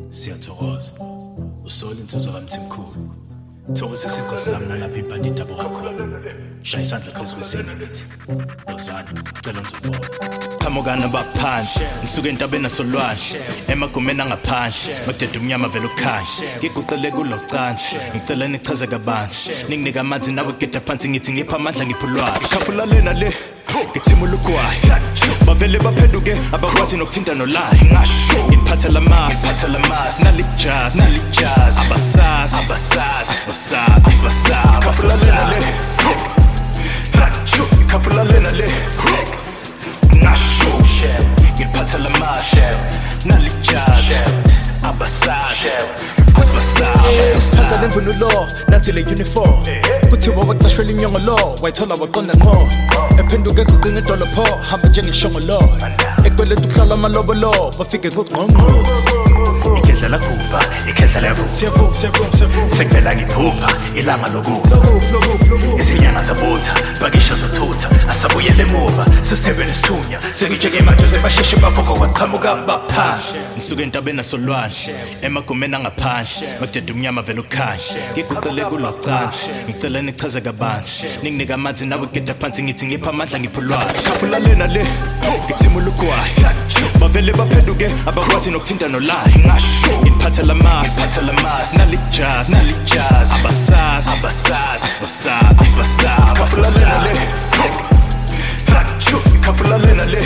Siyathokoza usola insizwa kaMthimkhulu thokoza isinkosi zami nalapha impandita bokhona shaya isandla phezu kwesinye lithi lozana cela ngizobona qhamukana baphansi ngisuke entabeni nasolwandle emagumeni angaphandle makudede umnyama vele ukukhanya ngiguqele kulocansi ngicela nichaze kabanzi ninginika amanzi nawe geda phansi ngithi ngipha amandla ngiphulwazi khafula lena le ngithimula ugwayi bavele baphenduke abakwazi nokuthinta nolayi ngiphatha lamasi nalijazi abasazi khafula lena le ngiphatha lamasi nalijazi abasazi Isiphatha nemvunulo nathi le uniform kuthiwa wacashwela inyongolo wayithola waqonda ngqo ephenduke kuqinga idolopho hamba njengeshongolo ekweleta ukuhlala amalobolo bafike ngogqongqozi ikhedla laguba ikhedla levu sekuvela ngiphupha ilanga lokufa isinyanga zabutha bakisha zathutha asabuyele emuva sisithebeni isithunya sekujeke emaduze basheshe bavoko kwaqhamuka baphansi ngisuke entabeni nasolwandle emagumeni angaphandle makudede umnyama vele ukukhanya ngiguqele kulocansi ngicela nichaze kabanzi ninginika amanzi nawe geda phansi ngithi ngipha amandla ngiphulwazi khafula lena le ngithimula ugwayi bavele baphenduke abakwazi nokuthinta nolayi ngiphatha lamasi nalijazi abasazi khafula lena le khafula lena le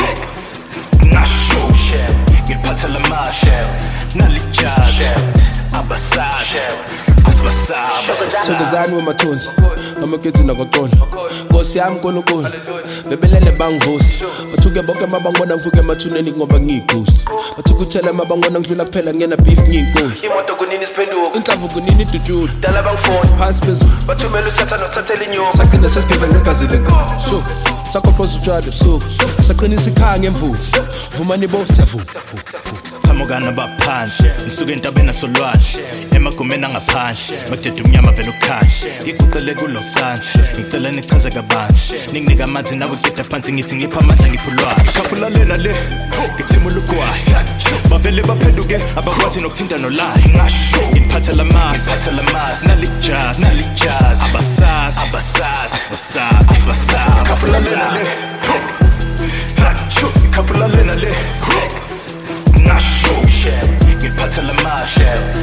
ngiphatha lamasi nalijazi abasazi Thokozani wemathunzi amakethi nakwaqonda Nkosi yami nkulunkulu bebelele bangivusa bathuke bonke mabangibona ngivuke emathuneni ngoba ngiyigusi bathukuthela mabangibona ngidlula kuphela ngena beef ngiyinkulu imoto kunini siphenduka inhlamvu kunini idutshula dala bangifona phansi phezulu bathumela usatha nothathela inyoma sagcina sesigeza ngegazi lenkomo sho sakhophoza utshwala ebusuku saqinisa ikhaya ngemvula vumani bo siyavuma qhamukana baphansi ngisuke entabeni nasolwandle emagumeni angaphandle makudede umnyama vele ukukhanya ngiguqele kulocansi ngicela nichaze kabanzi ninginika amanzi nawe geda phansi ngithi ngipha amandla ngiphulwazi khafula lena le ngithimula ugwayi bavele baphenduke abakwazi nokuthinta nolayi ngiphatha lamasi nalijazi abasazi khafula lena le khafula lena le ngiphatha lamasi